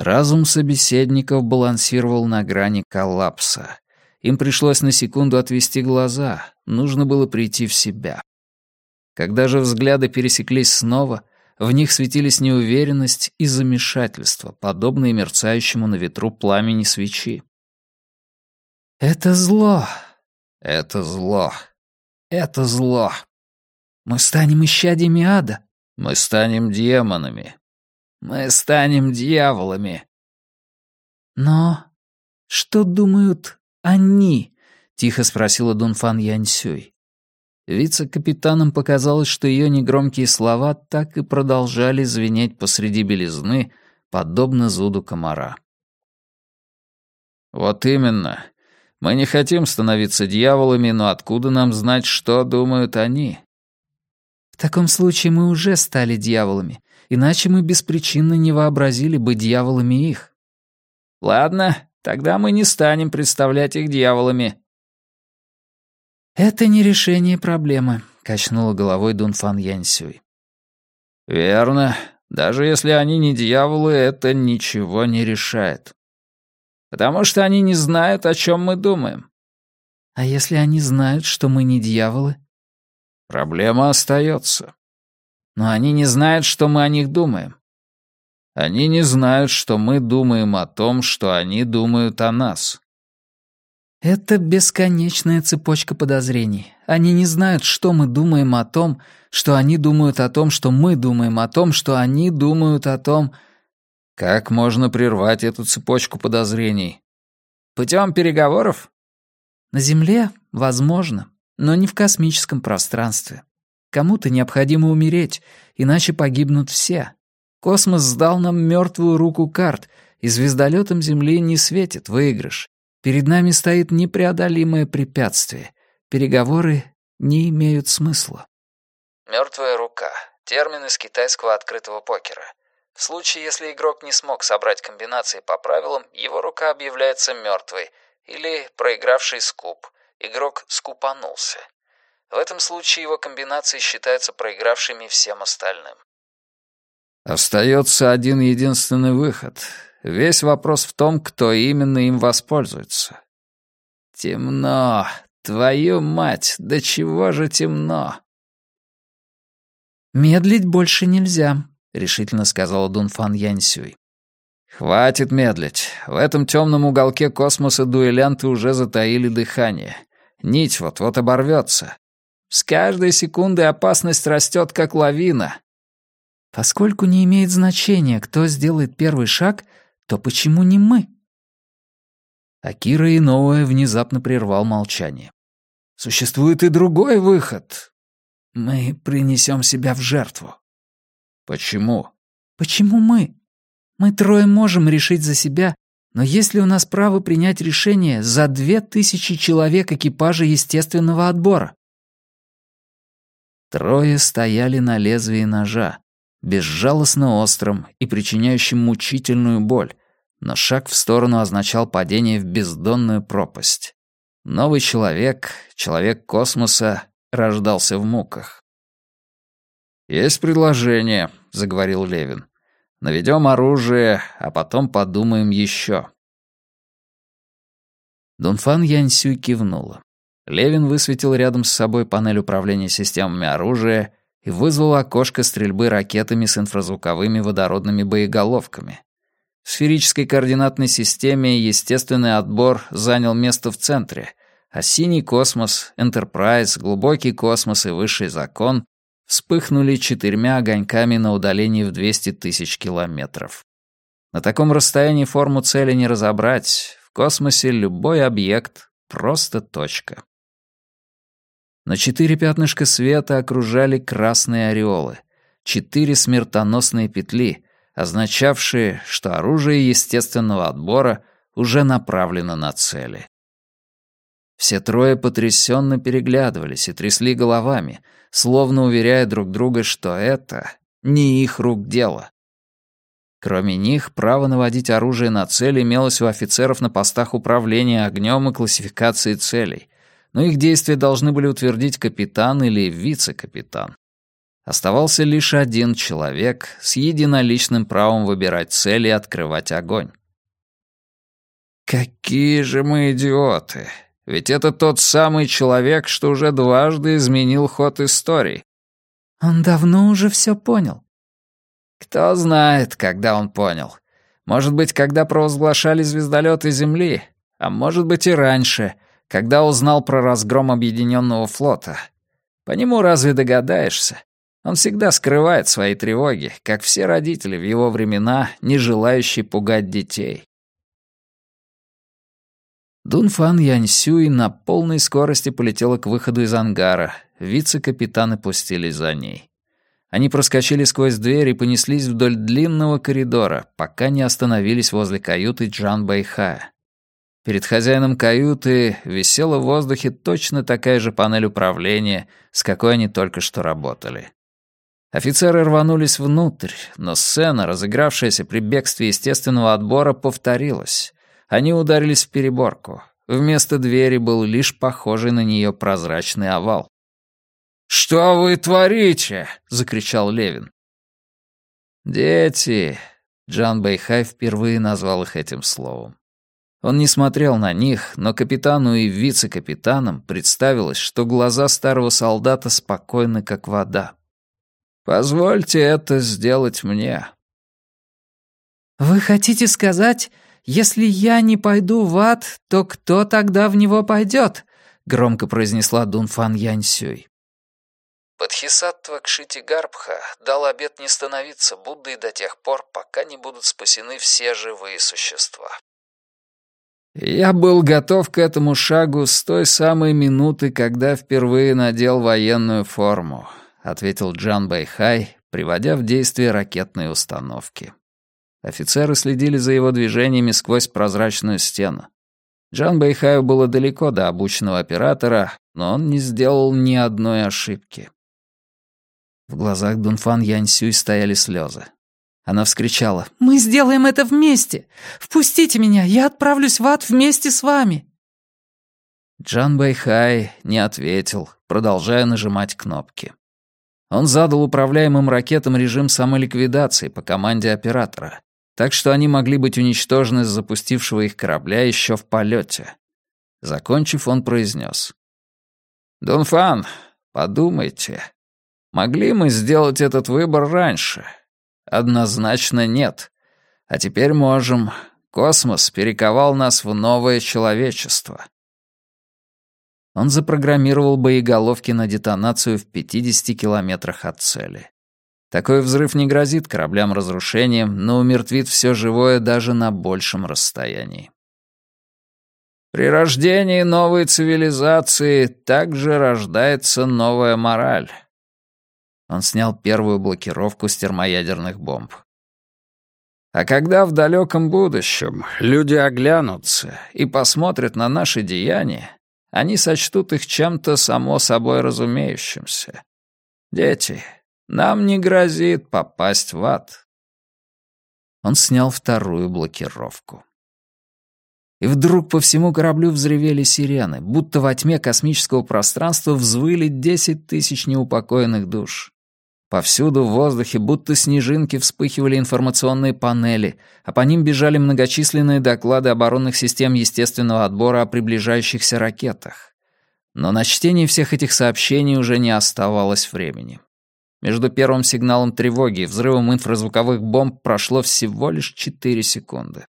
Разум собеседников балансировал на грани коллапса. Им пришлось на секунду отвести глаза, нужно было прийти в себя. Когда же взгляды пересеклись снова, в них светились неуверенность и замешательство, подобные мерцающему на ветру пламени свечи. «Это зло! Это зло! Это зло! Мы станем исчадьями ада! Мы станем демонами! Мы станем дьяволами!» «Но что думают они?» — тихо спросила Дунфан Яньсюй. Вице-капитанам показалось, что ее негромкие слова так и продолжали звенеть посреди белизны, подобно зуду комара. «Вот именно. Мы не хотим становиться дьяволами, но откуда нам знать, что думают они?» «В таком случае мы уже стали дьяволами, иначе мы беспричинно не вообразили бы дьяволами их». «Ладно, тогда мы не станем представлять их дьяволами». «Это не решение проблемы», — качнула головой Дунфан Яньсюй. «Верно. Даже если они не дьяволы, это ничего не решает. Потому что они не знают, о чем мы думаем». «А если они знают, что мы не дьяволы?» «Проблема остается. Но они не знают, что мы о них думаем. Они не знают, что мы думаем о том, что они думают о нас». «Это бесконечная цепочка подозрений. Они не знают, что мы думаем о том, что они думают о том, что мы думаем о том, что они думают о том...» «Как можно прервать эту цепочку подозрений?» «Путем переговоров?» «На Земле? Возможно, но не в космическом пространстве. Кому-то необходимо умереть, иначе погибнут все. Космос сдал нам мертвую руку карт, и звездолетам Земли не светит выигрыш. Перед нами стоит непреодолимое препятствие. Переговоры не имеют смысла». «Мертвая рука» — термин из китайского открытого покера. В случае, если игрок не смог собрать комбинации по правилам, его рука объявляется мертвой, или проигравший скуп. Игрок скупанулся. В этом случае его комбинации считаются проигравшими всем остальным. Остается один единственный выход. Весь вопрос в том, кто именно им воспользуется. Темно. Твою мать, до чего же темно? «Медлить больше нельзя», — решительно сказала Дунфан Яньсюй. «Хватит медлить. В этом темном уголке космоса дуэлянты уже затаили дыхание. Нить вот-вот оборвется. С каждой секундой опасность растет, как лавина». «Поскольку не имеет значения, кто сделает первый шаг, то почему не мы?» Акира Иноуэ внезапно прервал молчание. «Существует и другой выход. Мы принесем себя в жертву». «Почему?» «Почему мы? Мы трое можем решить за себя, но есть ли у нас право принять решение за 2000 человек экипажа естественного отбора?» Трое стояли на лезвии ножа, безжалостно острым и причиняющим мучительную боль, но шаг в сторону означал падение в бездонную пропасть. Новый человек, человек космоса, рождался в муках. «Есть предложение», — заговорил Левин. «Наведем оружие, а потом подумаем еще». Дунфан Яньсюй кивнула. Левин высветил рядом с собой панель управления системами оружия и вызвал окошко стрельбы ракетами с инфразвуковыми водородными боеголовками. В сферической координатной системе естественный отбор занял место в центре, а синий космос, Энтерпрайз, глубокий космос и высший закон вспыхнули 4 огоньками на удалении в 200 тысяч километров. На таком расстоянии форму цели не разобрать. В космосе любой объект — просто точка. Но 4 пятнышка света окружали красные ореолы, 4 смертоносные петли, означавшие, что оружие естественного отбора уже направлено на цели. Все трое потрясенно переглядывались и трясли головами, словно уверяя друг друга, что это не их рук дело. Кроме них, право наводить оружие на цель имелось у офицеров на постах управления огнем и классификации целей, но их действия должны были утвердить капитан или вице-капитан. Оставался лишь один человек с единоличным правом выбирать цель и открывать огонь. Какие же мы идиоты! Ведь это тот самый человек, что уже дважды изменил ход истории. Он давно уже все понял. Кто знает, когда он понял. Может быть, когда провозглашали звездолеты Земли, а может быть и раньше, когда узнал про разгром Объединенного флота. По нему разве догадаешься? Он всегда скрывает свои тревоги, как все родители в его времена, не желающие пугать детей. Дунфан Яньсюй на полной скорости полетела к выходу из ангара. Вице-капитаны пустились за ней. Они проскочили сквозь дверь и понеслись вдоль длинного коридора, пока не остановились возле каюты Джан Бэйхая. Перед хозяином каюты висела в воздухе точно такая же панель управления, с какой они только что работали. Офицеры рванулись внутрь, но сцена, разыгравшаяся при бегстве естественного отбора, повторилась. Они ударились в переборку. Вместо двери был лишь похожий на нее прозрачный овал. «Что вы творите?» — закричал Левин. «Дети!» — Джан Бэйхай впервые назвал их этим словом. Он не смотрел на них, но капитану и вице-капитанам представилось, что глаза старого солдата спокойны, как вода. «Позвольте это сделать мне». «Вы хотите сказать, если я не пойду в ад, то кто тогда в него пойдет?» — громко произнесла Дунфан Яньсюй. Бодхисаттва Кшитигарбха дал обет не становиться Буддой до тех пор, пока не будут спасены все живые существа. Я был готов к этому шагу с той самой минуты, когда впервые надел военную форму, ответил Джан Бэйхай, приводя в действие ракетные установки. Офицеры следили за его движениями сквозь прозрачную стену. Джан Бэйхаю было далеко до обученного оператора, но он не сделал ни одной ошибки. В глазах Дунфан Яньсюй стояли слезы. Она вскричала: «Мы сделаем это вместе! Впустите меня, я отправлюсь в ад вместе с вами!» Джан Бэйхай не ответил, продолжая нажимать кнопки. Он задал управляемым ракетам режим самоликвидации по команде оператора, так что они могли быть уничтожены с запустившего их корабля еще в полете. Закончив, он произнес: «Дунфан, подумайте, могли мы сделать этот выбор раньше? Однозначно нет. А теперь можем. Космос перековал нас в новое человечество». Он запрограммировал боеголовки на детонацию в 50 километрах от цели. Такой взрыв не грозит кораблям разрушением, но умертвит все живое даже на большем расстоянии. При рождении новой цивилизации также рождается новая мораль. Он снял первую блокировку с термоядерных бомб. А когда в далеком будущем люди оглянутся и посмотрят на наши деяния, они сочтут их чем-то само собой разумеющимся. Дети, нам не грозит попасть в ад. Он снял вторую блокировку. И вдруг по всему кораблю взревели сирены, будто во тьме космического пространства взвыли 10 тысяч неупокоенных душ. Повсюду в воздухе будто снежинки вспыхивали информационные панели, а по ним бежали многочисленные доклады оборонных систем естественного отбора о приближающихся ракетах. Но на чтение всех этих сообщений уже не оставалось времени. Между первым сигналом тревоги и взрывом инфразвуковых бомб прошло всего лишь 4 секунды.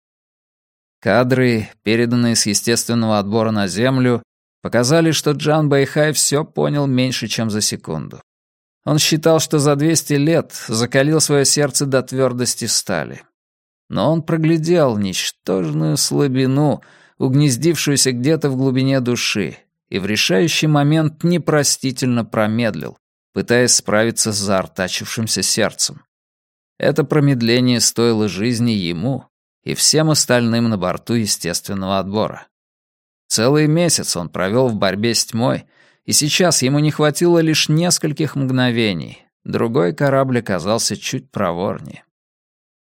Кадры, переданные с естественного отбора на Землю, показали, что Джан Бэйхай все понял меньше, чем за секунду. Он считал, что за 200 лет закалил свое сердце до твердости стали. Но он проглядел ничтожную слабину, угнездившуюся где-то в глубине души, и в решающий момент непростительно промедлил, пытаясь справиться с заортачившимся сердцем. Это промедление стоило жизни ему и всем остальным на борту естественного отбора. Целый месяц он провел в борьбе с тьмой, и сейчас ему не хватило лишь нескольких мгновений. Другой корабль оказался чуть проворнее.